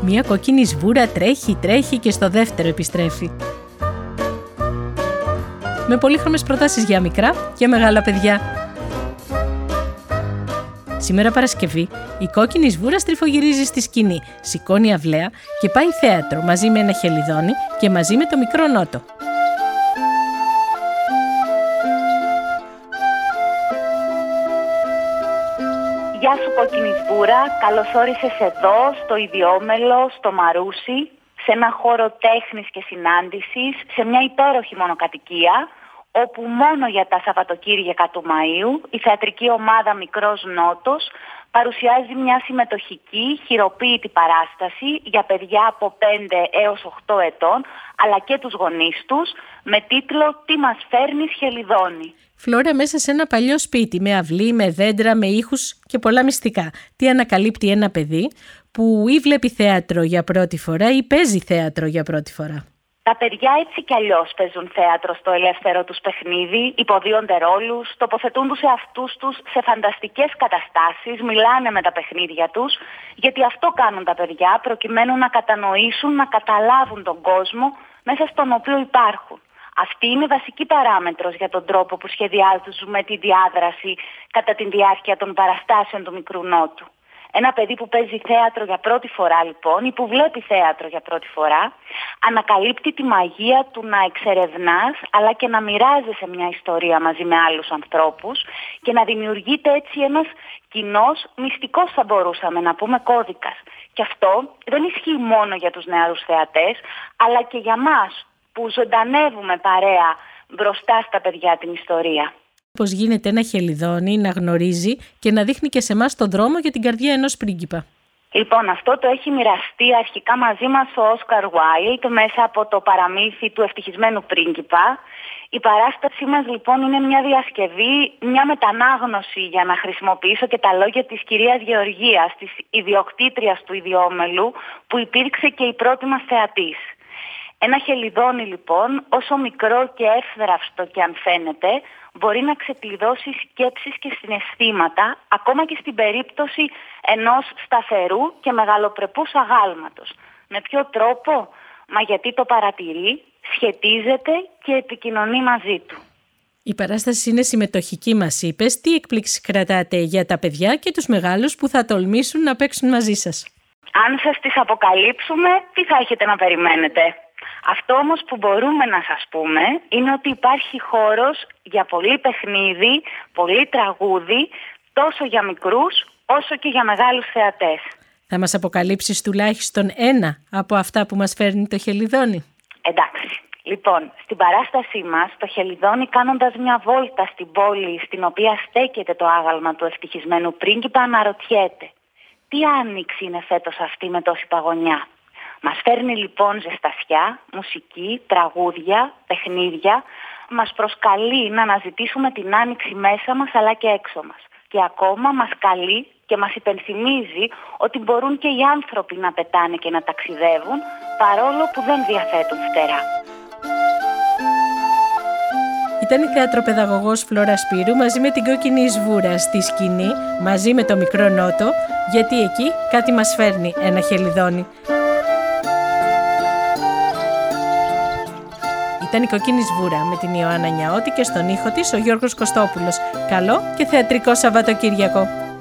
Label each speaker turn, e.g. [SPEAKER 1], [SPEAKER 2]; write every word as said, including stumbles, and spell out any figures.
[SPEAKER 1] Μια κόκκινη σβούρα τρέχει, τρέχει και στο δεύτερο επιστρέφει. Με πολύχρωμες προτάσεις για μικρά και μεγάλα παιδιά. Σήμερα Παρασκευή, η κόκκινη σβούρα στριφογυρίζει στη σκηνή, σηκώνει αυλαία και πάει θέατρο μαζί με ένα χελιδόνι και μαζί με το μικρό Νότο.
[SPEAKER 2] Γεια σου κόκκινη σβούρα, καλώς όρισες εδώ, στο Ιδιόμελο, στο Μαρούσι, σε ένα χώρο τέχνης και συνάντησης, σε μια υπέροχη μονοκατοικία, όπου μόνο για τα Σαββατοκύριακα του Μαΐου η θεατρική ομάδα Μικρός Νότος παρουσιάζει μια συμμετοχική, χειροποίητη παράσταση για παιδιά από πέντε έως οκτώ ετών, αλλά και τους γονείς τους, με τίτλο «Τι μας φέρνεις Χελιδόνι».
[SPEAKER 1] Φλόρα, μέσα σε ένα παλιό σπίτι με αυλή, με δέντρα, με ήχους και πολλά μυστικά. Τι ανακαλύπτει ένα παιδί που ή βλέπει θέατρο για πρώτη φορά ή παίζει θέατρο για πρώτη φορά.
[SPEAKER 2] Τα παιδιά έτσι κι αλλιώς παίζουν θέατρο στο ελεύθερο τους παιχνίδι, υποδίονται ρόλους, τοποθετούν τους εαυτούς τους σε φανταστικές καταστάσεις, μιλάνε με τα παιχνίδια τους, γιατί αυτό κάνουν τα παιδιά προκειμένου να κατανοήσουν, να καταλάβουν τον κόσμο μέσα στον οποίο υπάρχουν. Αυτή είναι η βασική παράμετρος για τον τρόπο που σχεδιάζουμε τη διάδραση κατά τη διάρκεια των παραστάσεων του Μικρού Νότου. Ένα παιδί που παίζει θέατρο για πρώτη φορά λοιπόν ή που βλέπει θέατρο για πρώτη φορά ανακαλύπτει τη μαγεία του να εξερευνάς αλλά και να μοιράζεσαι μια ιστορία μαζί με άλλους ανθρώπους και να δημιουργείται έτσι ένας κοινός μυστικός, θα μπορούσαμε να πούμε, κώδικας. Και αυτό δεν ισχύει μόνο για τους νεαρούς θεατές αλλά και για μας που ζωντανεύουμε παρέα μπροστά στα παιδιά την ιστορία.
[SPEAKER 1] Πώς γίνεται ένα χελιδόνι να γνωρίζει και να δείχνει και σε εμάς τον δρόμο για την καρδιά ενός πρίγκιπα.
[SPEAKER 2] Λοιπόν, αυτό το έχει μοιραστεί αρχικά μαζί μας ο Όσκαρ Βάιλντ μέσα από το παραμύθι του ευτυχισμένου πρίγκιπα. Η παράστασή μας λοιπόν είναι μια διασκευή, μια μετανάγνωση, για να χρησιμοποιήσω και τα λόγια της κυρίας Γεωργίας, της ιδιοκτήτριας του Ιδιόμελου, που υπήρξε και η πρώτη μας θεατής. Ένα χελιδόνι λοιπόν, όσο μικρό και εύθραυστο και αν φαίνεται, μπορεί να ξεκλειδώσει σκέψεις και συναισθήματα, ακόμα και στην περίπτωση ενός σταθερού και μεγαλοπρεπούς αγάλματος. Με ποιο τρόπο? Μα γιατί το παρατηρεί, σχετίζεται και επικοινωνεί μαζί του.
[SPEAKER 1] Η παράσταση είναι συμμετοχική, μας είπες. Τι εκπλήξεις κρατάτε για τα παιδιά και τους μεγάλους που θα τολμήσουν να παίξουν μαζί σας?
[SPEAKER 2] Αν σας τις αποκαλύψουμε, τι θα έχετε να περιμένετε? Αυτό όμως που μπορούμε να σας πούμε είναι ότι υπάρχει χώρος για πολύ παιχνίδι, πολύ τραγούδι, τόσο για μικρούς όσο και για μεγάλους θεατές.
[SPEAKER 1] Θα μας αποκαλύψεις τουλάχιστον ένα από αυτά που μας φέρνει το χελιδόνι?
[SPEAKER 2] Εντάξει. Λοιπόν, στην παράστασή μας, το χελιδόνι, κάνοντας μια βόλτα στην πόλη στην οποία στέκεται το άγαλμα του ευτυχισμένου πρίγκιπα, αναρωτιέται τι άνοιξη είναι φέτος αυτή με τόση παγωνιά. Μας φέρνει λοιπόν ζεστασιά, μουσική, τραγούδια, παιχνίδια. Μας προσκαλεί να αναζητήσουμε την άνοιξη μέσα μας αλλά και έξω μας. Και ακόμα μας καλεί και μας υπενθυμίζει ότι μπορούν και οι άνθρωποι να πετάνε και να ταξιδεύουν, παρόλο που δεν διαθέτουν φτερά.
[SPEAKER 1] Ήταν η θεατροπαιδαγωγός Φλόρα Σπύρου μαζί με την κόκκινη σβούρα στη σκηνή, μαζί με το Μικρό Νότο, γιατί εκεί κάτι μας φέρνει, ένα χελιδόνι. Ήταν η κόκκινη σβούρα με την Ιωάννα Νιαώτη και στον ήχο της ο Γιώργος Κωστόπουλος. Καλό και θεατρικό Σαββατοκύριακο!